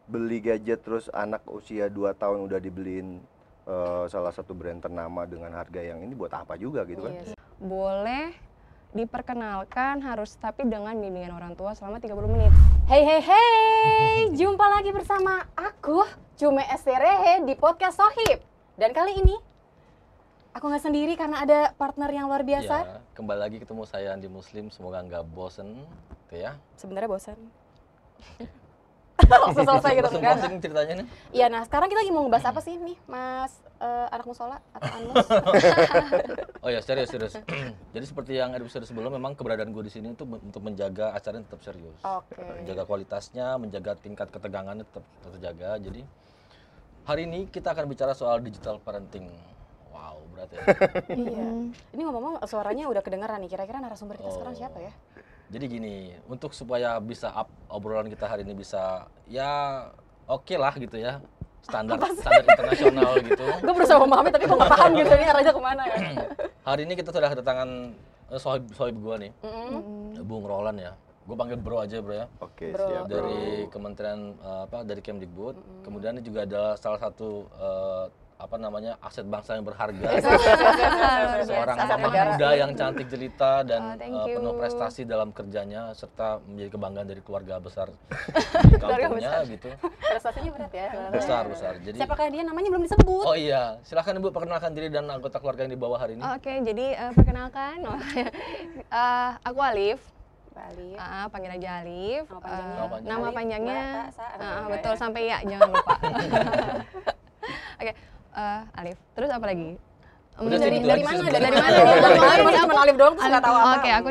beli gadget terus anak usia 2 tahun udah dibeliin salah satu brand ternama dengan harga yang ini buat apa juga gitu kan? Yes. Boleh diperkenalkan harus tapi dengan bimbingan orang tua selama 30 menit. Hey, jumpa lagi bersama aku, Cume Esterehe di podcast Sohib. Dan kali ini, aku nggak sendiri karena ada partner yang luar biasa. Ya, kembali lagi ketemu saya Andi Muslim, semoga nggak bosen, gitu ya. Sebenarnya bosan. Langsung selesai gitu kan? Bosen ceritanya nih. Iya, nah sekarang kita lagi mau ngebahas apa sih nih, Mas anak musola atau Anmus? Oh ya, serius. Jadi seperti yang episode sebelum, memang keberadaan gue di sini itu untuk menjaga acaranya tetap serius. Oke. Menjaga kualitasnya, menjaga tingkat ketegangannya tetap terjaga. Jadi hari ini kita akan bicara soal digital parenting. Wow, berat ya. Iya. Ini ngomong-ngomong suaranya udah kedengeran nih. Kira-kira narasumber kita sekarang siapa ya? Jadi gini, untuk supaya bisa obrolan kita hari ini bisa ya oke lah gitu ya, standar internasional gitu. Gue berusaha memahami tapi kok nggak paham gitu nih arahnya kemana ya. Hari ini kita sudah kedatangan sohib gue nih, Bung Roland ya. Gue panggil bro aja bro ya. Oke, Bro. siap. Dari Kementerian dari Kemdikbud. Kemudian ini juga ada salah satu aset bangsa yang berharga. Seorang mama muda yang cantik jelita dan thank you. penuh prestasi dalam kerjanya serta menjadi kebanggaan dari keluarga besar di kampungnya gitu. Prestasinya berat ya. Besar. Jadi Siapakah dia? Namanya belum disebut. oh iya, silakan Ibu perkenalkan diri dan anggota keluarga yang dibawa hari ini. Oke, jadi perkenalkan, aku Alif. Bali. Panggil aja Alif. Nama panjangnya? Nama panjangnya, betul sampai ya, jangan lupa. Oke, Alif. Terus apa lagi? Udah Dari segitu dari aja mana? sih Dari sebenarnya. mana? Dari mana? Cuma Alif doang terus nggak tahu apa. Oke, aku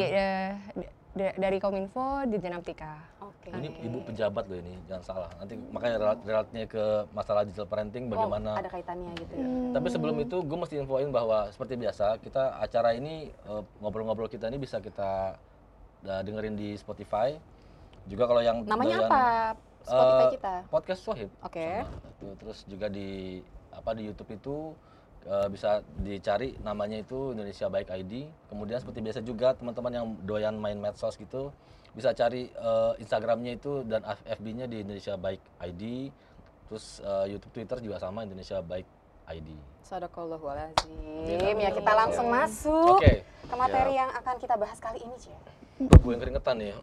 dari Kominfo di Jenaptika. Oke. Ini ibu pejabat loh ini, jangan salah. Nanti makanya relatnya ke masalah digital parenting bagaimana. Ada kaitannya gitu ya. Tapi sebelum itu gue mesti infoin bahwa seperti biasa kita acara ini ngobrol-ngobrol kita ini bisa kita dengerin di Spotify. Juga kalau yang Namanya doyan, apa? Spotify kita. Podcast Sohib. Oke. Sama itu. Terus juga di YouTube itu bisa dicari namanya itu Indonesia Baik ID. Kemudian seperti biasa juga teman-teman yang doyan main medsos gitu bisa cari Instagramnya itu dan FB-nya di Indonesia Baik ID. Terus YouTube Twitter juga sama Indonesia Baik ID. Sadaqallahul-azim. Ya kita langsung masuk Oke. ke materi yang akan kita bahas kali ini, Cie. Gue yang keringetan nih.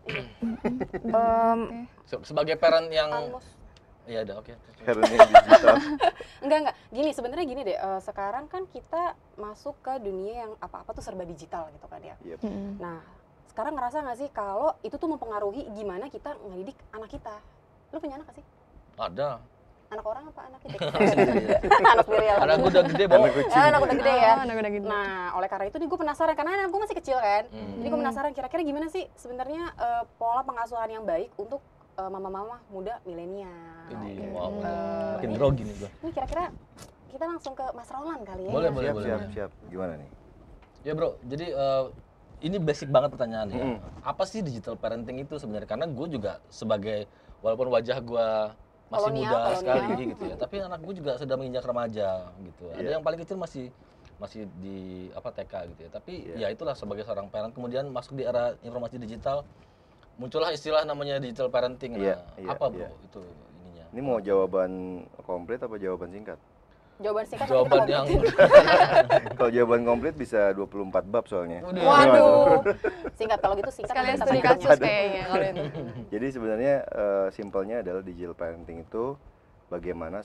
Sebagai parent yang Anmus. iya ada oke. Karena digital. Enggak. Gini, sebenarnya gini deh. Sekarang kan kita masuk ke dunia yang apa-apa tuh serba digital gitu kan ya. Yep. Nah, sekarang ngerasa nggak sih kalau itu tuh mempengaruhi gimana kita ngedidik anak kita? Lu punya anak nggak sih? Ada. Anak orang apa anak kita? Sendiri. Anak sendiri ya. Anak gue udah gede bawa. Anak udah gede ya. Anak udah gitu. Nah, oleh karena itu nih gue penasaran karena anak gue masih kecil kan. Jadi gue penasaran kira-kira gimana sih sebenarnya pola pengasuhan yang baik untuk mama-mama muda milenial. Ini wow. Makin grogi nih gue. Ini kira-kira kita langsung ke Mas Roland kali ya. Boleh. Siap. Gimana nih? Ya bro, jadi ini basic banget pertanyaannya. Apa sih digital parenting itu sebenarnya? Karena gue juga sebagai walaupun wajah gue masih muda sekali gitu ya, tapi anak gue juga sudah menginjak remaja gitu. Ada yang paling kecil masih di TK gitu ya. Tapi ya itulah sebagai seorang parent kemudian masuk di era informasi digital muncullah istilah namanya digital parenting. Nah, apa bro itu ininya? Ini mau jawaban komplit apa jawaban singkat? Jawaban singkat. Jawaban yang Kalau jawaban komplit bisa 24 bab soalnya. Waduh. Singkat kalau gitu singkat. Sekalian satu studi singkat. kasus kayaknya kalau itu. Jadi sebenarnya simpelnya adalah digital parenting itu bagaimana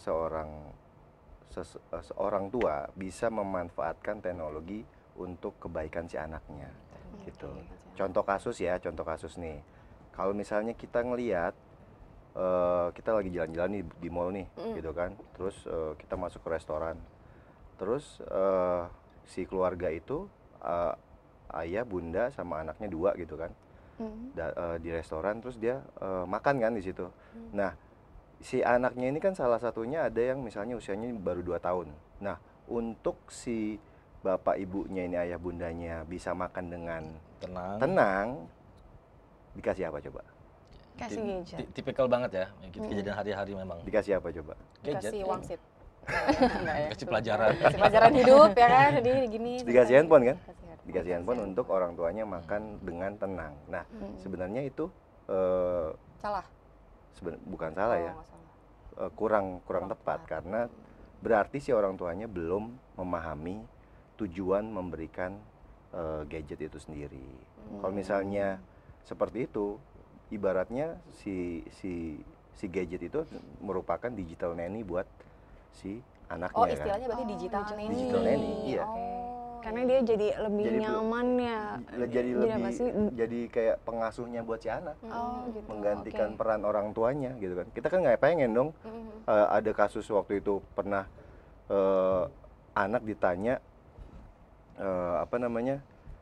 seorang tua bisa memanfaatkan teknologi untuk kebaikan si anaknya gitu. Contoh kasus nih. Kalau misalnya kita ngelihat kita lagi jalan-jalan di mall nih gitu kan. Terus kita masuk ke restoran. Terus si keluarga itu ayah, bunda sama anaknya 2 gitu kan. Di restoran terus dia makan kan di situ. Nah, si anaknya ini kan salah satunya ada yang misalnya usianya baru 2 tahun. Nah, untuk si bapak ibunya ini ayah bundanya bisa makan dengan tenang dikasih apa coba? Kasih gadget. tipikal banget ya, kejadian hari-hari memang. Dikasih apa coba? Dikasih wangsit. Dikasih pelajaran. Kasih pelajaran hidup ya kan, jadi gini. Dikasih handphone kan? Dikasih handphone untuk orang tuanya makan dengan tenang. Nah, sebenarnya itu salah. bukan salah ya, nggak salah. kurang tepat karena berarti si orang tuanya belum memahami tujuan memberikan gadget itu sendiri. Kalau misalnya seperti itu, ibaratnya si gadget itu merupakan digital nanny buat si anaknya Oh, kan. istilahnya berarti digital nanny. Digital nanny, iya. Karena dia jadi lebih Jadi nyaman ya. Jadi apa sih? jadi kayak pengasuhnya buat si anak, Oh gitu. menggantikan Oke. peran orang tuanya gitu kan. Kita kan nggak pengen dong. Ada kasus waktu itu pernah anak ditanya apa namanya,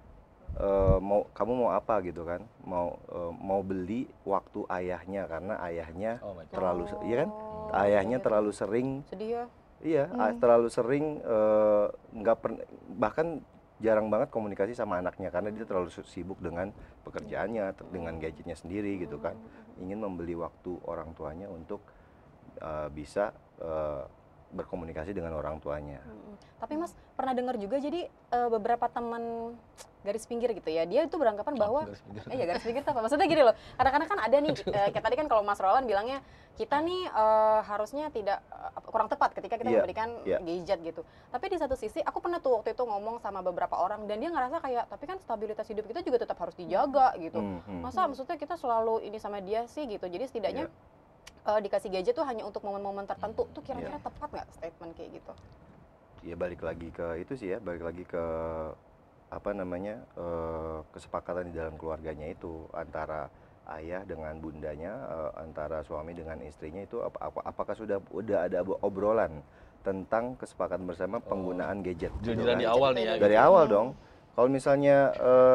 kamu mau apa gitu kan, mau beli waktu ayahnya karena ayahnya Oh my God. terlalu iya kan, ayahnya terlalu sering Sedih ya. iya terlalu sering nggak bahkan jarang banget komunikasi sama anaknya karena dia terlalu sibuk dengan pekerjaannya, dengan gadgetnya sendiri gitu kan, ingin membeli waktu orang tuanya untuk bisa berkomunikasi dengan orang tuanya. Tapi Mas pernah dengar juga jadi beberapa teman garis pinggir gitu ya, dia itu beranggapan bahwa garis pinggir itu apa? Maksudnya gini loh, kadang-kadang kan ada nih kayak tadi kan kalau Mas Roland bilangnya kita nih harusnya tidak kurang tepat ketika kita memberikan gadget gitu. Tapi di satu sisi aku pernah tuh waktu itu ngomong sama beberapa orang dan dia ngerasa kayak tapi kan stabilitas hidup kita juga tetap harus dijaga gitu. Masa maksudnya kita selalu ini sama dia sih gitu. Jadi setidaknya dikasih gadget tuh hanya untuk momen-momen tertentu tuh kira-kira tepat nggak statement kayak gitu? Ya balik lagi ke itu sih ya, balik lagi ke apa namanya kesepakatan di dalam keluarganya itu antara ayah dengan bundanya, antara suami dengan istrinya itu apakah sudah ada obrolan tentang kesepakatan bersama penggunaan gadget? Gitu Jalan kan? di awal nih ya. Dari awal dong. Kalau misalnya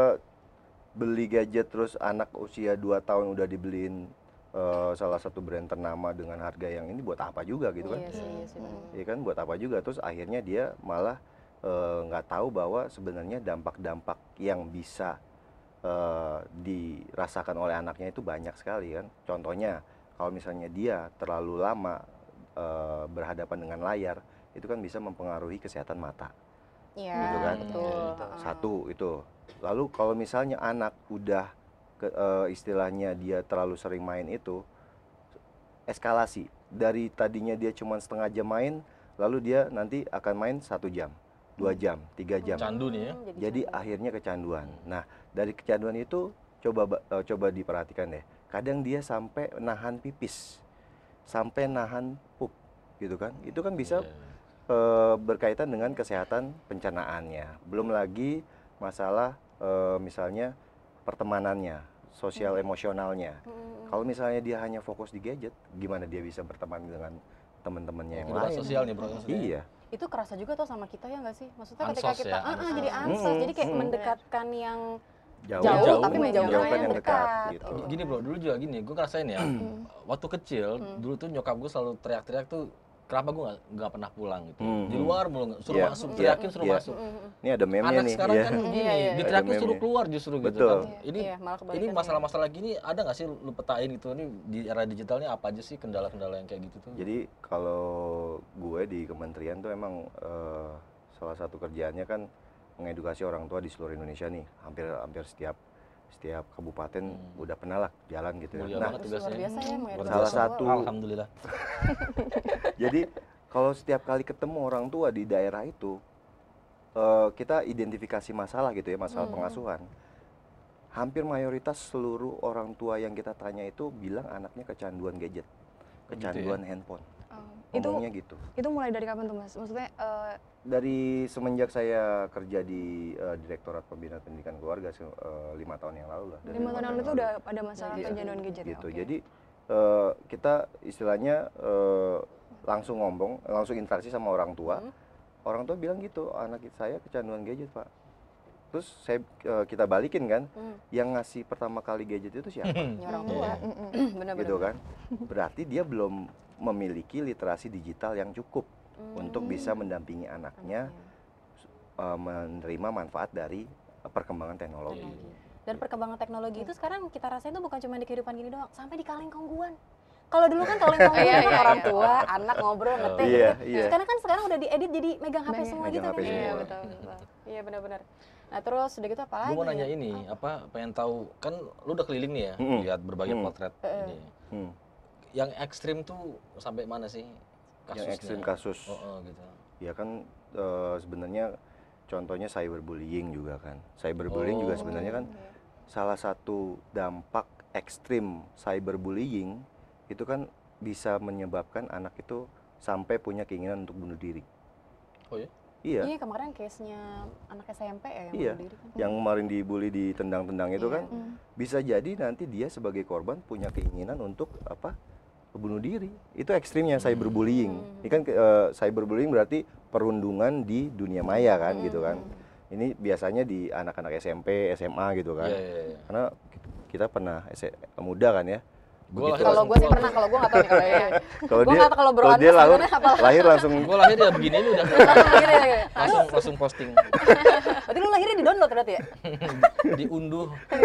beli gadget terus anak usia 2 tahun udah dibeliin salah satu brand ternama dengan harga yang ini buat apa juga gitu kan? Iya sih benar. Iya kan buat apa juga, terus akhirnya dia malah nggak tahu bahwa sebenarnya dampak-dampak yang bisa dirasakan oleh anaknya itu banyak sekali kan. Contohnya kalau misalnya dia terlalu lama berhadapan dengan layar, itu kan bisa mempengaruhi kesehatan mata. Iya, Gitu kan? betul. Satu itu. Lalu kalau misalnya anak udah istilahnya dia terlalu sering main itu, eskalasi dari tadinya dia cuma setengah jam main, lalu dia nanti akan main 1 jam, 2 jam, 3 jam. Candu nih ya. Jadi akhirnya kecanduan. Nah dari kecanduan itu coba diperhatikan deh. Kadang dia sampai nahan pipis, sampai nahan pup, gitu kan? Itu kan bisa berkaitan dengan kesehatan pencernaannya. Belum lagi masalah misalnya pertemanannya, sosial emosionalnya. Kalau misalnya dia hanya fokus di gadget, gimana dia bisa berteman dengan teman-temannya yang Kehidupan lain? sosial nih bro. maksudnya. Iya. Itu kerasa juga tuh sama kita ya nggak sih? Maksudnya ketika Ansos kita ya, ansos. jadi ansos, jadi kayak mendekatkan yang Jauh, jauh, tapi menjauhkan menjauhkan yang yang dekat, dekat. gitu. Oh. Gini bro, dulu juga gini, gue ngerasain ya, waktu kecil, dulu tuh nyokap gue selalu teriak-teriak tuh, kenapa gue nggak pernah pulang gitu. Di luar mulu, suruh Iya. masuk, Iya. teriakin suruh Iya. masuk. Ini ada meme-nya Anak nih. sekarang iya. kan gini, Iya, iya. diteriakin Ada suruh meme-nya. keluar justru gitu Betul. kan. Ini Iya, malah ini kebalikannya. masalah-masalah gini ada nggak sih lu petain gitu, ini di era digital ini apa aja sih kendala-kendala yang kayak gitu tuh? Jadi kalau gue di kementerian tuh emang salah satu kerjaannya kan mengedukasi orang tua di seluruh Indonesia nih. Hampir setiap kabupaten udah pernah lah jalan gitu ya. Mulia Nah, banget Luar tugasnya. biasa ya Luar mengedukasi salah biasa. orang satu tua. Alhamdulillah. jadi kalau setiap kali ketemu orang tua di daerah itu, kita identifikasi masalah gitu ya, masalah pengasuhan. Hampir mayoritas seluruh orang tua yang kita tanya itu bilang anaknya kecanduan gadget, kecanduan handphone. Ngomongnya gitu. Itu mulai dari kapan tuh Mas? Maksudnya Dari semenjak saya kerja di Direktorat Pembinaan Pendidikan Keluarga 5 tahun yang lalu lah. 5 tahun lalu itu udah ada masalah Iya. kecanduan gadget ya? Gitu. Oke. Jadi kita istilahnya langsung interaksi sama orang tua. Orang tua bilang gitu, anak saya kecanduan gadget Pak. Terus kita balikin kan, yang ngasih pertama kali gadget itu siapa? Ini orang tua. Benar-benar. Gitu kan. Berarti dia belum memiliki literasi digital yang cukup untuk bisa mendampingi anaknya menerima manfaat dari perkembangan teknologi. Dan perkembangan teknologi itu sekarang kita rasain tuh bukan cuma di kehidupan gini doang, sampai di kaleng kongguan. Kalau dulu kan kaleng kongguan kan orang tua, anak ngobrol, ngetik Iya, gitu. iya. Sekarang udah diedit jadi megang HP semua Megang gitu HP kan. semua. Iya betul. Iya benar-benar. Nah terus udah gitu apa lagi? Gue mau nanya ini, pengen tahu, kan lu udah keliling nih ya, lihat berbagai potret ini. yang ekstrim tuh sampai mana sih kasusnya? Yang ekstrim kasus. Gitu. Ya kan sebenarnya contohnya cyberbullying juga kan. Cyberbullying juga sebenarnya kan salah satu dampak ekstrim cyberbullying itu kan bisa menyebabkan anak itu sampai punya keinginan untuk bunuh diri. Oh ya? Iya. Iya, kemarin case-nya anak SMP ya yang Iya. bunuh diri kan. Yang kemarin dibully ditendang-tendang itu Iya. kan bisa jadi nanti dia sebagai korban punya keinginan untuk bunuh diri. Itu ekstrimnya cyberbullying. Ini kan cyberbullying berarti perundungan di dunia maya kan gitu kan. Ini biasanya di anak-anak SMP, SMA gitu kan. Iya. Karena kita pernah muda kan ya. Kalau gue sih pernah, kalau gue nggak tahu nih kalau ya. Kalau Gue dia, nggak tahu kalau kalau dia gimana, apa lahir langsung Gue lahir ya begini ini udah lahir ya. langsung posting. Berarti lu lahirnya di download berarti ya? Diunduh.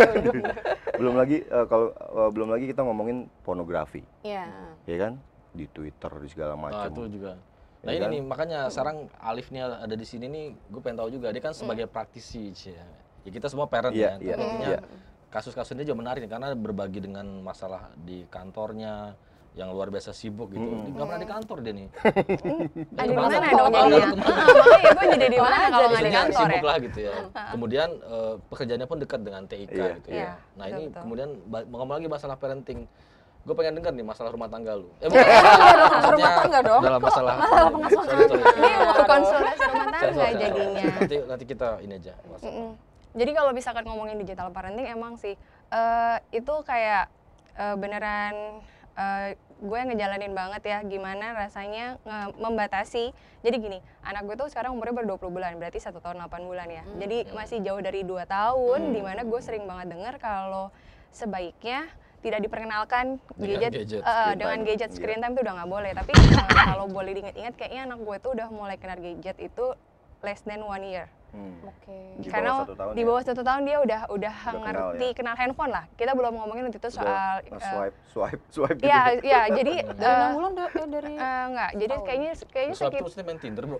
belum lagi belum lagi kita ngomongin pornografi, Iya. ya kan? Di Twitter di segala Nah, macam. itu juga. Ya Nah, ini kan? nih makanya sekarang Alif nih ada di sini nih, gue pengen tahu juga dia kan sebagai praktisi, ya kita semua parent Iya, ya. iya, Tapi artinya iya. kasus-kasus ini juga menarik nih, karena berbagi dengan masalah di kantornya yang luar biasa sibuk gitu. Dia nggak pernah di kantor dia nih. Ada di Kemana? mana dong Kemana? jadinya? Makanya gue jadi di mana kalau nggak di Maksudnya kantor sibuk ya? lah gitu ya. Kemudian pekerjaannya pun dekat dengan TIK Iya. gitu Iya, ya. Nah ini betul. kemudian ngomong lagi masalah parenting. Gue pengen dengar nih masalah rumah tangga lu. Bukan. Rumah tangga dong. Dalam masalah pengasuhan sorry. Ini mau konsultasi rumah tangga Sensor. jadinya. Nanti kita ini aja. Jadi kalau misalkan ngomongin digital parenting emang sih itu kayak beneran gue ngejalanin banget ya gimana rasanya membatasi. Jadi gini, anak gue tuh sekarang umurnya baru 20 bulan, berarti 1 tahun 8 bulan ya. Jadi masih jauh dari 2 tahun, dimana gue sering banget dengar kalau sebaiknya tidak diperkenalkan Dengan gadget, gadget, dengan time. gadget Iya. screen time itu udah nggak boleh. Tapi kalau boleh diingat-ingat kayaknya anak gue tuh udah mulai kena gadget itu less than 1 year. Oke. Di Karena bawah 1 tahun di ya? bawah 1 tahun dia udah kenal ngerti ya? kenal handphone lah. Kita belum ngomongin waktu itu soal swipe gitu. iya jadi Dari 6 bulan dari enggak. Jadi tahun. kayaknya Swipe sekitar terus nih main Tinder, Bro.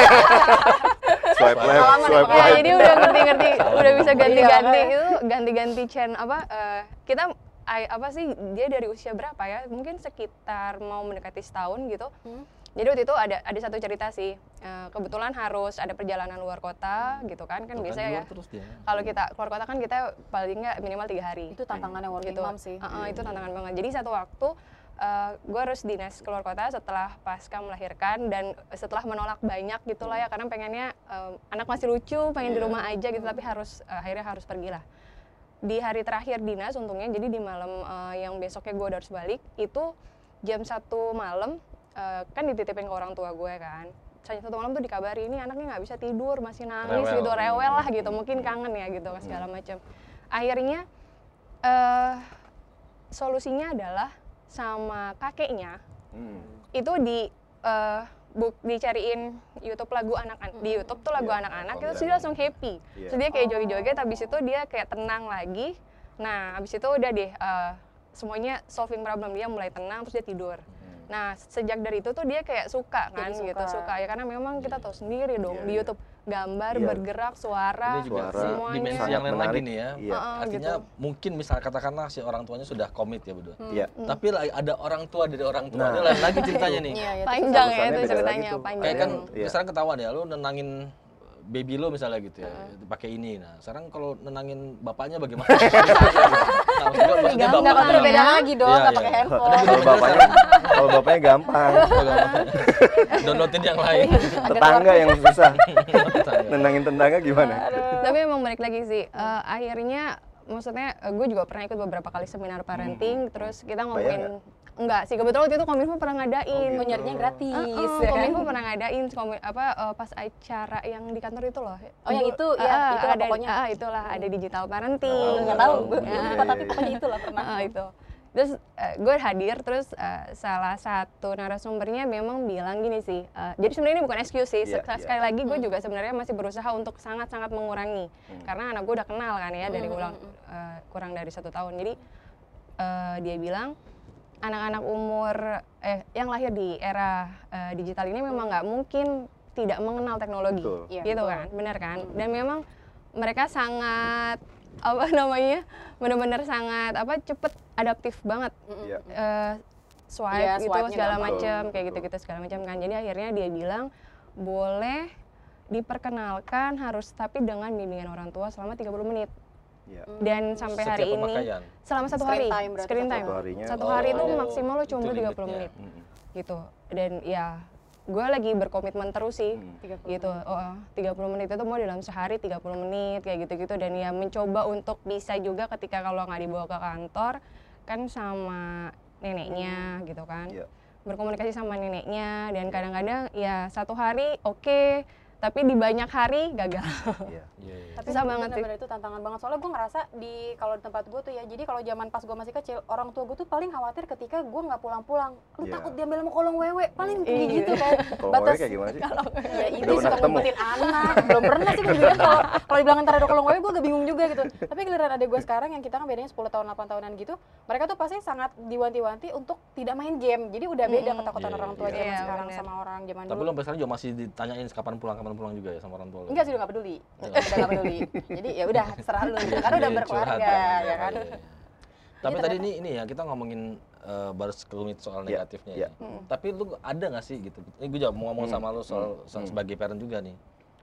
Swipe left, Pengalaman ya, swipe Pak. ya, right. jadi udah ngerti-ngerti, udah bisa ganti-ganti Iya. itu ganti-ganti channel kita apa sih dia dari usia berapa ya? Mungkin sekitar mau mendekati setahun gitu. Jadi waktu itu ada satu cerita sih, kebetulan harus ada perjalanan luar kota gitu kan biasanya ya. Terus dia. Kalau kita keluar kota kan kita paling nggak minimal 3 hari. itu tantangannya working gitu. mom sih. Itu tantangan banget. Jadi satu waktu gue harus dinas keluar kota setelah pasca melahirkan dan setelah menolak banyak gitulah ya karena pengennya anak masih lucu, pengen di rumah aja gitu tapi akhirnya harus pergi lah. Di hari terakhir dinas untungnya jadi di malam yang besoknya gue harus balik itu jam 1 malam kan dititipin ke orang tua gue kan. Satu malam tuh dikabari ini anaknya nggak bisa tidur masih nangis Rewel. gitu rewel lah gitu mungkin kangen ya gitu segala macam. Akhirnya solusinya adalah sama kakeknya itu dicariin YouTube lagu anak-anak di YouTube tuh lagu anak-anak itu dia langsung happy. Terus dia kayak joget-joget habis itu dia kayak tenang lagi. Nah, habis itu udah deh semuanya solving problem dia mulai tenang terus dia tidur. Nah, sejak dari itu tuh dia kayak suka kan Jadi gitu, suka ya karena memang kita tahu sendiri dong Iya, di iya. YouTube gambar, Iya. bergerak, suara, Ini juga Suara, dimensi semuanya. yang lain lagi menarik. nih ya. Iya. Artinya gitu. mungkin misal katakanlah si orang tuanya sudah komit ya berdua. Iya. Tapi ada orang tua dari orang tua, Nah. ini lain lagi ceritanya nih. Iya, ya, Panjang ya Urusannya itu beda ceritanya, lagi tuh. panjang. Kayak kan Iya. sekarang ketahuan ya, lu nenangin baby lu misalnya gitu ya, pakai ini. Nah, sekarang kalau nenangin bapaknya bagaimana? Nah, maksudnya Enggak, kan udah beda lagi dong, Iya, enggak iya. pakai handphone. Kalau bapaknya gampang. Downloadin yang lain. Tetangga yang susah. Nenangin tetangga gimana? Tapi emang balik lagi sih, akhirnya maksudnya gue juga pernah ikut beberapa kali seminar parenting, terus kita ngomongin enggak sih, kebetulan waktu itu Kominfo pernah ngadain. Oh, nyarinya gratis ya kan? Kominfo pernah ngadain pas acara yang di kantor itu loh. Oh, yang itu ya, itulah ada, pokoknya. Itulah ada digital parenting. Enggak tahu, Iya, apa tapi pokoknya itulah pernah. Itu. Terus gue hadir, terus salah satu narasumbernya memang bilang gini sih, jadi sebenarnya ini bukan excuse sih, Iya, sekali lagi gue juga sebenarnya masih berusaha untuk sangat-sangat mengurangi, karena anak gue udah kenal kan ya dari kurang dari 1 tahun, jadi dia bilang anak-anak umur yang lahir di era digital ini memang nggak mungkin tidak mengenal teknologi, Betul. Iya, gitu betul. kan, benar kan, dan memang mereka sangat apa namanya benar-benar sangat cepet adaptif banget. Iya. swipe Iya, gitu swipe-nya segala gampang. macam kayak Betul. gitu-gitu segala macam kan. Jadi akhirnya dia bilang boleh diperkenalkan harus tapi dengan bimbingan orang tua selama 30 menit. Iya. Dan sampai hari Setiap ini pemakaian. selama satu Screen hari time berarti screen satu time. Satu harinya. Satu hari itu Oh, maksimal lo cuma itu 30 limitnya. menit Mm-mm. gitu. Dan ya gue lagi berkomitmen terus sih. 30 Gitu. Oh, 30 menit itu mau dalam sehari 30 menit kayak gitu-gitu dan ya mencoba untuk bisa juga ketika kalau nggak dibawa ke kantor kan sama neneknya gitu kan. Iya. Berkomunikasi sama neneknya dan kadang-kadang ya satu hari oke, tapi di banyak hari gagal. Iya. Iya, iya. Tapi Susah banget sih. bener-bener itu tantangan banget. Soalnya gue ngerasa kalau di tempat gue tuh ya, jadi kalau zaman pas gue masih kecil, orang tua gue tuh paling khawatir ketika gue nggak pulang-pulang. Lu Iya. takut diambil sama kolong wewe, paling Iya. kayak gitu kan. Kalau wewe kayak gimana sih? Ya itu Udah pernah suka ketemu? ngumpetin anak, belum pernah sih gue juga. Kalau dibilang ntar ada kolong wewe, gue agak bingung juga gitu. Tapi giliran adek gue sekarang yang kita kan bedanya 10 tahun, 8 tahunan gitu, mereka tuh pasti sangat diwanti-wanti untuk tidak main game. Jadi udah beda ketakutan Iya, orang tua iya. zaman Iya, sekarang bener. sama orang zaman Tapi dulu. lo sampai sekarang juga masih ditanyain kapan pulang juga ya sama orang tua lo? Enggak sih, udah gak peduli. Udah gak peduli. Jadi ya udah terserah lu gitu. Karena udah Iya, berkeluarga curhat, ya kan. iya, iya. Tapi Jadi tadi ternyata- ini ya kita ngomongin baru sekelumit soal Iya, negatifnya iya. ya. Tapi lu ada nggak sih gitu? Ini gue juga mau ngomong sama lu soal sebagai parent juga nih.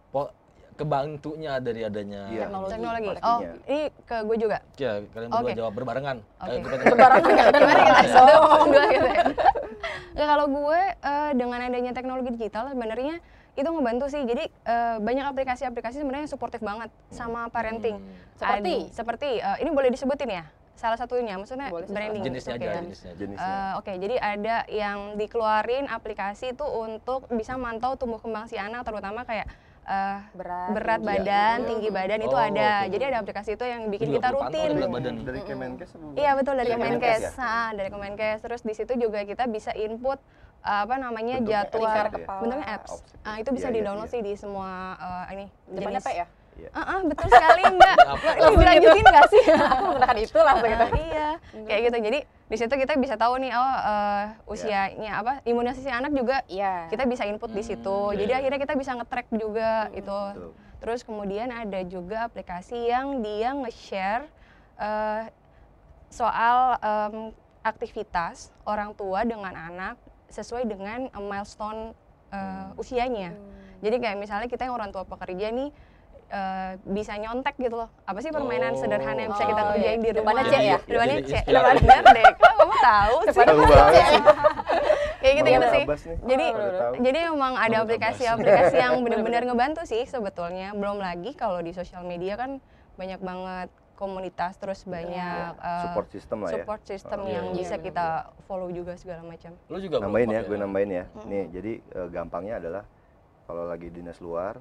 Kebantunya dari adanya Iya. Teknologi. Pastinya. Oh, ini ke gue juga. Ya, kalian berdua Oke. jawab berbarengan. Oke. Lebaran kan nggak Gimana kita so. dua gitu ya. Ya kalau gue dengan adanya teknologi digital sebenarnya itu ngebantu sih. Jadi banyak aplikasi-aplikasi sebenarnya suportif banget sama parenting. Seperti? Ini boleh disebutin ya? Salah satunya, maksudnya Boleh sih, branding. Jenisnya oke aja, ya. jenisnya aja. Jenisnya. Oke, jadi ada yang dikeluarin aplikasi itu untuk bisa mantau tumbuh kembang si anak, terutama kayak berat tinggi. badan, Iya. tinggi badan itu Oh, ada. oke. Jadi ada aplikasi itu yang bikin Itu juga kita perlu pantau rutin. berat badan. Dari Kemenkes apa? Iya betul dari Dari Kemenkes. Kemenkes ya? Dari Kemenkes. Terus di situ juga kita bisa input apa namanya Bentuknya jadwal lingkar apps ya? kepala. bentuknya apps. Itu bisa Iya, iya, di-download iya. sih di semua ini Depannya P ya? betul sekali Mbak. Apa? Ini dilanjutin nggak sih? Aku menggunakan itu langsung gitu. Iya, kayak gitu. Jadi di situ kita bisa tahu nih usianya apa imunisasi anak juga Iya. kita bisa input di situ. iya, Jadi iya. akhirnya kita bisa nge-track juga itu. Betul. Terus kemudian ada juga aplikasi yang dia nge-share soal aktivitas orang tua dengan anak sesuai dengan milestone usianya. Jadi kayak misalnya kita yang orang tua pekerja nih bisa nyontek gitu loh. Apa sih permainan Oh. sederhana yang bisa kita Oh, kerjain iya. di rumah? Depannya C ya? Depannya Jadi C. inspiratif. Benar deh. Kok kamu tahu sih? Tahu banget sih. Kayak gitu-gitu Mama sih. Abbas nih. Jadi Baru tahu. jadi emang ada Baru aplikasi-aplikasi yang benar-benar ngebantu sih sebetulnya. Belum lagi kalau di sosial media kan banyak banget komunitas terus banyak Support system lah ya. support system Iya, yang iya, bisa iya, kita follow juga segala macam. Lu juga belum Nambahin ya, pakai gue nambahin ya. Nih, jadi gampangnya adalah kalau lagi dinas luar,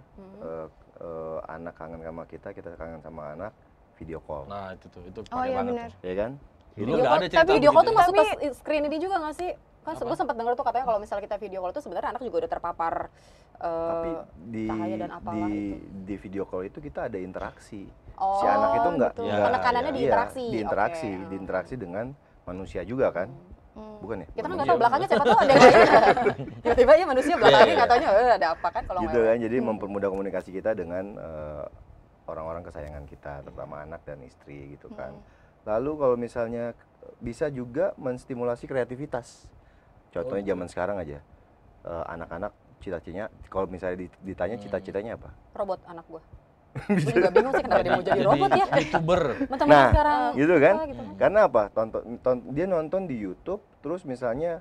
anak kangen sama kita kangen sama anak, video call, Nah, itu tuh, itu Oh pakai iya banget benar. tuh. ya kan? Dulu nggak ada cerita Tapi video call tuh begitu. masuk ke screen ini juga nggak sih? Kan Apa? gue sempat dengar tuh katanya kalau misalnya kita video call tuh sebenarnya anak juga udah terpapar Tapi di cahaya dan apalah itu. di video call itu kita ada interaksi. Oh, Si anak itu enggak betul. Ya, Penekanannya ya. di iya, interaksi. diinteraksi, Oke. diinteraksi dengan manusia juga kan? Bukan ya? Kita kan Manusia. nggak tahu belakangnya siapa tahu ada yang tiba-tiba ya manusia belakangnya iya. nggak taunya ada apa kan kalau Gitu nggak. kan, jadi mempermudah komunikasi kita dengan orang-orang kesayangan kita, terutama anak dan istri gitu kan. Lalu kalau misalnya bisa juga menstimulasi kreativitas. Contohnya zaman sekarang aja, anak-anak cita-citanya, kalau misalnya ditanya cita-citanya apa? Robot anak gua. Gue juga bingung sih kenapa dia mau jadi robot ya. YouTuber. Mentang-mentang Nah, sekarang gitu kan? gitu kan. Karena apa? Dia nonton di YouTube, terus misalnya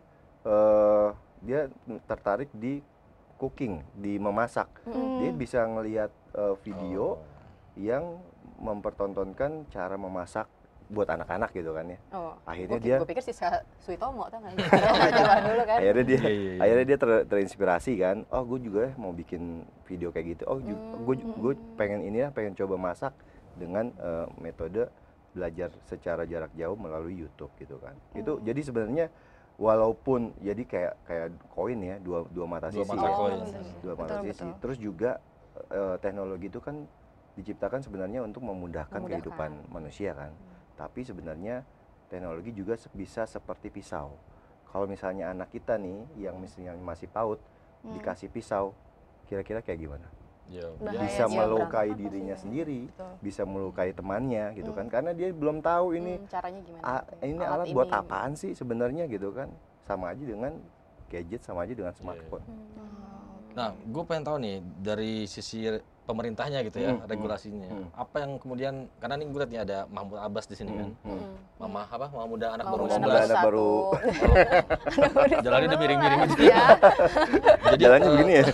dia tertarik di cooking, di memasak. Dia bisa ngelihat video yang mempertontonkan cara memasak buat anak-anak gitu kan ya. Oh, Akhirnya dia gue pikir si Suitomo tau nggak? Zaman dulu kan. akhirnya dia Iya, iya, iya. akhirnya dia terinspirasi kan. Oh, gue juga mau bikin video kayak gitu. Oh, gue pengen ini ya, pengen coba masak dengan metode belajar secara jarak jauh melalui YouTube gitu kan. Itu jadi sebenarnya walaupun jadi kayak koin ya, dua mata Dua sisi. mata ya. koin. Dua mata Betul, sisi. betul. Terus juga teknologi itu kan diciptakan sebenarnya untuk memudahkan kehidupan manusia kan. Tapi sebenarnya teknologi juga bisa seperti pisau. Kalau misalnya anak kita nih yang misalnya masih PAUD dikasih pisau, kira-kira kayak gimana? Ya, Bahaya Bisa sih, melukai berantakan dirinya pasti. sendiri, Betul. bisa melukai temannya gitu kan. Karena dia belum tahu ini Caranya gimana? ini alat buat apaan sih sebenarnya gitu kan. sama aja dengan gadget, sama aja dengan smartphone. Nah, gue pengen tahu nih dari sisi pemerintahnya gitu ya, regulasinya. Apa yang kemudian, karena nih gue lihat nih ada Mahmud Abbas di sini kan. Mama muda anak baru Mama muda 11. anak baru. Jalannya udah miring-miring gitu. Ya. Jadi Jalannya begini ya.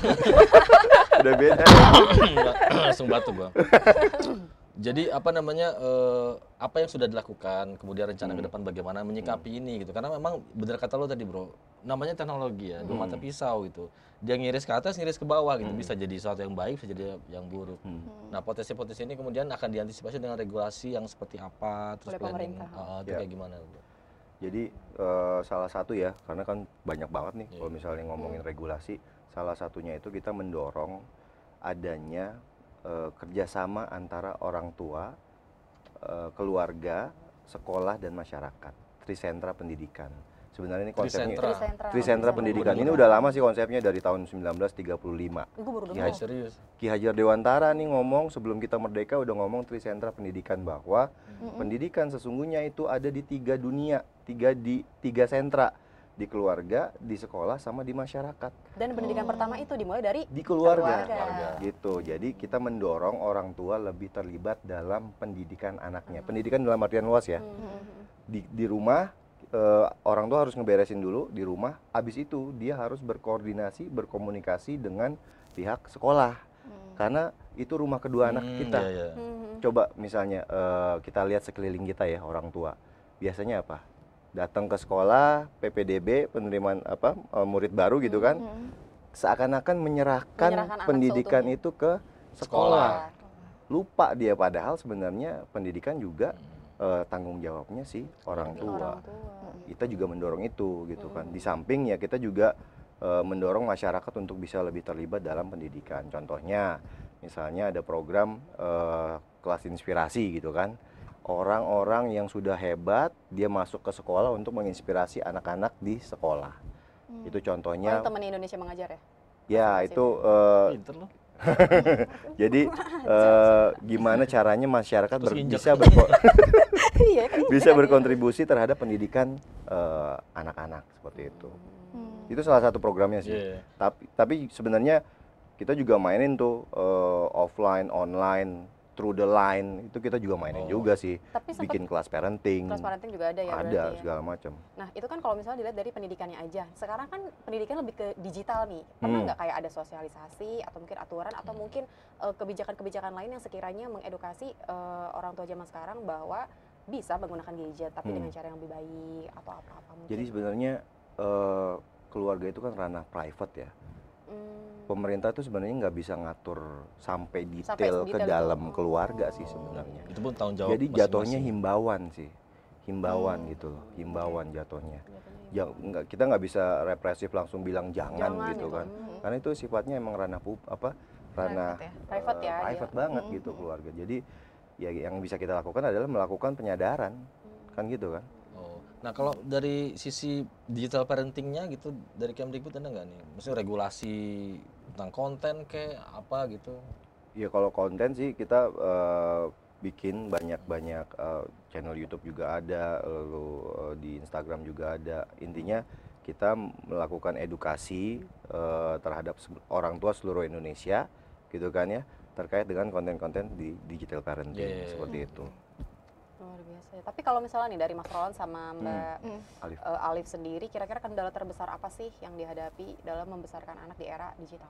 Udah beda. langsung batuk gua. Jadi apa namanya, apa yang sudah dilakukan, kemudian rencana ke depan bagaimana menyikapi ini gitu. Karena memang benar kata lo tadi bro, namanya teknologi ya, dua mata pisau gitu. Dia ngiris ke atas, ngiris ke bawah gitu. Bisa jadi sesuatu yang baik, bisa jadi yang buruk. Nah potensi-potensi ini kemudian akan diantisipasi dengan regulasi yang seperti apa, terus Oleh planning, pemerintah. itu kayak gimana bro? Jadi salah satu ya, karena kan banyak banget nih kalau misalnya ngomongin regulasi, salah satunya itu kita mendorong adanya kerjasama antara orang tua, keluarga, sekolah dan masyarakat. Trisentra pendidikan. Sebenarnya ini konsepnya Trisentra pendidikan. Ini udah lama sih konsepnya dari tahun 1935. Gue baru Ki dengar. Hajar- Serius? Ki Hajar Dewantara nih ngomong sebelum kita merdeka udah ngomong Trisentra pendidikan bahwa pendidikan sesungguhnya itu ada di 3 dunia, 3 sentra, di keluarga, di sekolah, sama di masyarakat. Dan pendidikan pertama itu dimulai dari Di keluarga. Keluarga. Gitu. Jadi kita mendorong orang tua lebih terlibat dalam pendidikan anaknya. Pendidikan dalam artian luas ya. Di rumah orang tua harus ngeberesin dulu di rumah. Habis itu dia harus berkoordinasi, berkomunikasi dengan pihak sekolah. Karena itu rumah kedua anak kita. Iya. Coba misalnya kita lihat sekeliling kita ya, orang tua. Biasanya apa? Datang ke sekolah, PPDB, penerimaan murid baru gitu kan. Seakan-akan menyerahkan anak pendidikan seutuhnya itu ke sekolah. Lupa dia padahal sebenarnya pendidikan juga tanggung jawabnya si orang tua. Kita juga mendorong itu gitu kan. Di samping ya kita juga mendorong masyarakat untuk bisa lebih terlibat dalam pendidikan. Contohnya misalnya ada program kelas inspirasi gitu kan. Orang-orang yang sudah hebat dia masuk ke sekolah untuk menginspirasi anak-anak di sekolah. Itu contohnya. teman Indonesia mengajar ya? Ya itu Pinter lo. jadi gimana caranya masyarakat Terus injak. Iya kan? bisa berkontribusi terhadap pendidikan anak-anak seperti itu. Itu salah satu programnya sih. Iya. Tapi sebenarnya kita juga mainin tuh offline, online, through the line itu kita juga mainin juga sih. Tapi sempet Bikin kelas parenting. kelas parenting juga ada ya Ada berarti ya? segala macam. Nah itu kan kalau misalnya dilihat dari pendidikannya aja. Sekarang kan pendidikan lebih ke digital nih. Pernah nggak kayak ada sosialisasi atau mungkin aturan atau mungkin kebijakan-kebijakan lain yang sekiranya mengedukasi orang tua zaman sekarang bahwa bisa menggunakan gadget tapi dengan cara yang lebih baik atau apa-apa mungkin. Jadi sebenarnya keluarga itu kan ranah private ya. Pemerintah tuh sebenarnya nggak bisa ngatur sampai detail ke sedetail dalam itu. keluarga sih sebenarnya. Itu pun tanggung jawab Jadi masing-masing. jatuhnya himbauan sih, himbauan gitu loh, himbauan jatuhnya. Kita nggak bisa represif langsung bilang jangan gitu kan, karena itu sifatnya emang ranah ranah Private ya, private dia. banget gitu keluarga. Jadi ya yang bisa kita lakukan adalah melakukan penyadaran, kan gitu kan. Oh. Nah kalau dari sisi digital parentingnya gitu dari Kemdikbud ada nggak nih? Maksudnya regulasi tentang konten kayak apa gitu? Ya kalau konten sih kita bikin banyak channel YouTube juga ada, lalu di Instagram juga ada. Intinya kita melakukan edukasi terhadap orang tua seluruh Indonesia, gitu kan ya, terkait dengan konten-konten di digital parenting seperti itu. Luar biasa ya. Tapi kalau misalnya nih dari Mas Roland sama Mbak Alif. Alif sendiri, kira-kira kendala terbesar apa sih yang dihadapi dalam membesarkan anak di era digital?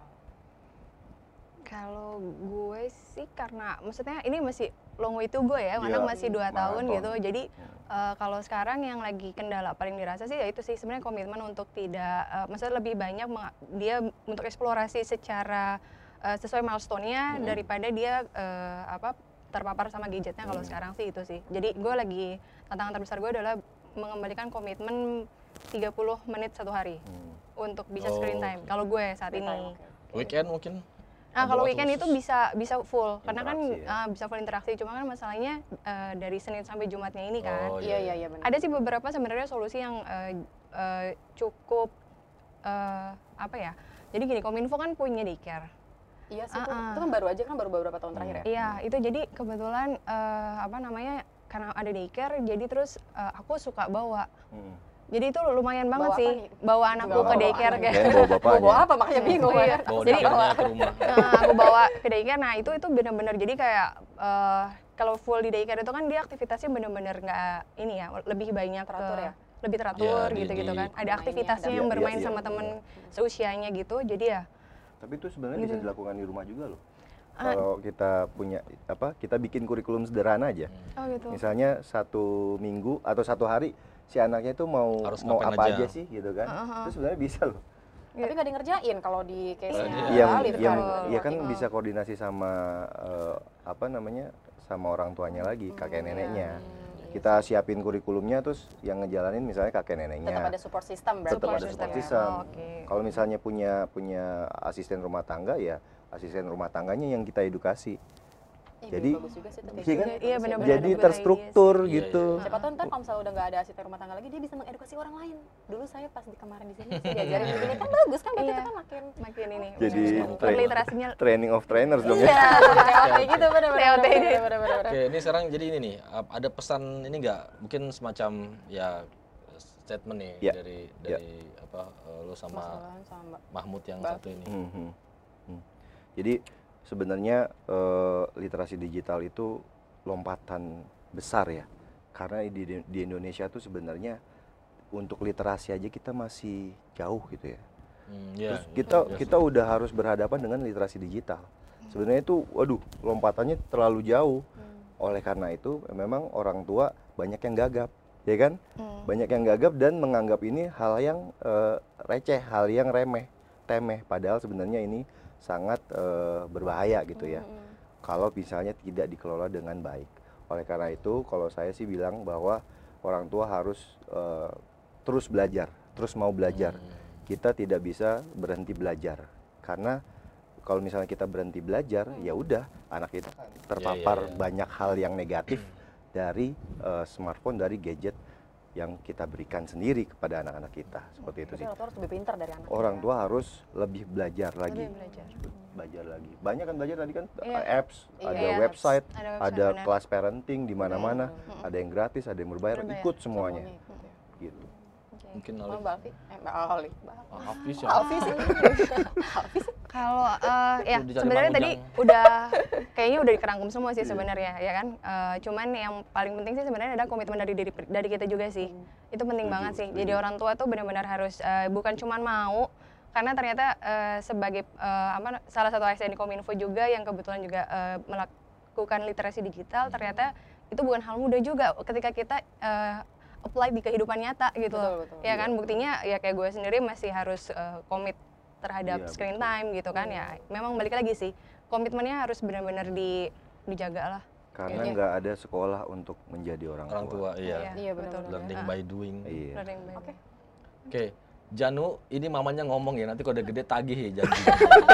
Kalau gue sih karena maksudnya ini masih long way to go ya, anak masih 2 tahun maraton. gitu. Jadi kalau sekarang yang lagi kendala paling dirasa sih ya itu sih sebenarnya komitmen untuk tidak maksudnya lebih banyak dia untuk eksplorasi secara sesuai milestone-nya daripada dia terpapar sama gadgetnya. Kalau sekarang sih itu sih. Jadi gue lagi tantangan terbesar gue adalah mengembalikan komitmen 30 menit satu hari untuk bisa screen time. Kalau gue saat ini. Weekend mungkin? Nah kalau weekend itu bisa full, karena kan Interaksi bisa full interaksi. Cuma kan masalahnya dari Senin sampai Jumatnya ini kan. Oh, Iya benar. Ada sih beberapa sebenarnya solusi yang cukup apa ya? Jadi gini, Kominfo kan punya daycare. Iya sih, itu kan baru aja kan baru beberapa tahun terakhir ya. Iya, itu jadi kebetulan karena ada daycare, jadi terus aku suka bawa. Jadi itu lumayan banget Bawa apa sih nih? bawa anakku Bawa ke daycare anak. kayak. Kayaknya bawa bapaknya. Bawa apa makanya bingung Iya. ya. Bawa Jadi daycare-nya ke rumah. Aku bawa ke daycare, nah itu benar-benar jadi kayak kalau full di daycare itu kan dia aktivitasnya benar-benar nggak ini ya, lebih banyak Teratur ya? lebih teratur Iya, gitu-gitu kan. Ada Mainnya, aktivitasnya ada- yang Iya, bermain iya, sama iya. temen seusianya gitu. Jadi ya Tapi itu sebenarnya bisa dilakukan di rumah juga loh. Ah. Kalau kita punya kita bikin kurikulum sederhana aja. oh gitu. Misalnya 1 minggu atau 1 hari si anaknya itu mau Harus mau ngapain apa aja. aja sih gitu kan. Itu sebenarnya bisa loh. Tapi nggak di ngerjain kalau di case-nya Iya, Alif yang kan. ya kan bisa koordinasi sama sama orang tuanya lagi, kakek neneknya. Kita siapin kurikulumnya, terus yang ngejalanin misalnya kakek neneknya. Tetap ada support system berarti. Tetap ya, ada support ya. system. Oh, oke. Kalau misalnya punya asisten rumah tangga, ya asisten rumah tangganya yang kita edukasi. Ih, Jadi, bagus juga sih tuh kayak iya gitu kan? ya, Iya, bagus ya. benar-benar. Jadi good terstruktur Iya, gitu. iya. Siapa tahu ntar kalau misalnya udah nggak ada asisten rumah tangga lagi, dia bisa mengedukasi orang lain. Dulu saya pas di kemarin di sini saya diajarin begini kan bagus kan, berarti Iya. itu kan makin Makin ini. Jadi benar-benar literasinya Training of trainers dong ya. iya, kayak gitu benar-benar. TOT. Benar-benar. Oke, ini sekarang jadi ini nih, ada pesan ini nggak? Mungkin semacam ya statement nih Ya. dari Ya. lo Mas sama Roland sama Mbak. Mahmud yang Mbak. satu ini. Jadi sebenarnya literasi digital itu lompatan besar ya, karena di Indonesia tuh sebenarnya untuk literasi aja kita masih jauh gitu ya. Iya, Terus kita udah harus berhadapan dengan literasi digital. Sebenarnya itu, waduh, lompatannya terlalu jauh. Oleh karena itu, memang orang tua banyak yang gagap, ya kan? Banyak yang gagap dan menganggap ini hal yang receh, hal yang remeh, temeh. Padahal sebenarnya ini sangat berbahaya gitu ya. Kalau misalnya tidak dikelola dengan baik. Oleh karena itu, kalau saya sih bilang bahwa orang tua harus terus belajar, terus mau belajar. Kita tidak bisa berhenti belajar, karena kalau misalnya kita berhenti belajar, ya udah anak kita terpapar banyak hal yang negatif dari smartphone, dari gadget yang kita berikan sendiri kepada anak-anak kita, seperti itu sih. Orang tua harus lebih pintar dari anak. Orang tua harus lebih belajar lagi. Lebih belajar. Belajar lagi. Banyak kan belajar tadi kan, Iya. apps, Iya, ada apps. website, Ada website, ada benar. kelas parenting di mana-mana, ada yang gratis, ada yang berbayar, Berbayar. ikut semuanya. Semuanya. Gitu. Mungkin Oh, Alif. Mbak Alfi, Mbak Alif. Hafiz ya. Alfi sih. Kalau ya Udah cari sebenarnya Mang tadi Ujang. udah kayaknya udah dikerangkum semua sih sebenarnya ya kan. Cuman yang paling penting sih sebenarnya ada komitmen dari kita juga sih. Itu penting banget sih. Jadi orang tua tuh benar-benar harus bukan cuman mau, karena ternyata sebagai salah satu ASN di Kominfo juga yang kebetulan juga melakukan literasi digital, ternyata itu bukan hal mudah juga ketika kita apply di kehidupan nyata gitu loh. Betul. Ya kan, buktinya ya kayak gue sendiri masih harus komit terhadap Iya, screen time gitu kan ya. Memang balik lagi sih, komitmennya harus benar-benar dijaga lah. Karena Iya. nggak ada sekolah untuk menjadi orang Orang tua, iya. Iya, benar-benar. Learning by doing. Iya. Learning by Oke. Oke, Janu, ini mamanya ngomong ya, nanti kalau udah gede tagih ya Janu.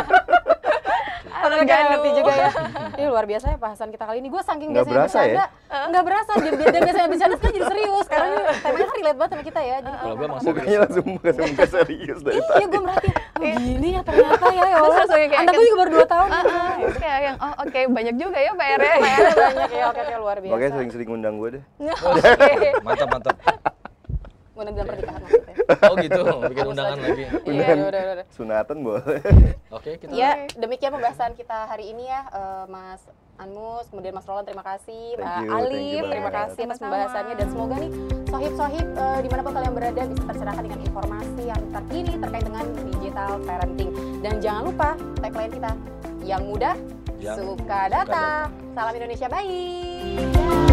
Padahal gak ngerti juga ya. Ini luar biasa ya bahasan kita kali ini. Gue saking Nggak biasanya berasa ya? bercanda, nggak berasa. Dan biasanya bercanda sekarang jadi serius. Karena ini temanya relate banget sama kita ya. Jadi Kalau gue emang Mukanya serius. langsung muka serius dari iya, tadi. gue merhatiin. Oh gini ya ternyata ya. Ya Allah. Terus kayak Anak gue juga baru 2 tahun. Terus kayak yang oke, banyak juga ya PR-nya. PR-nya banyak ya. Oke, luar biasa. Makanya sering-sering undang gue deh. Mantap, mantap. Mudah-mudahan pernikahan maksudnya. Oh gitu, bikin undangan lagi. Iya, udah. Sunatan boleh. Oke, kita Ya, demikian pembahasan kita hari ini ya, Mas Anmus, kemudian Mas Roland, terima kasih, Mbak Thank you Alif, terima banget. kasih atas Sama-sama. pembahasannya, dan semoga nih sohib-sohib dimanapun kalian berada bisa tercerahkan dengan informasi yang terkini terkait dengan digital parenting. Dan jangan lupa tagline kita, yang mudah Yang suka suka data. Salam Indonesia, bye.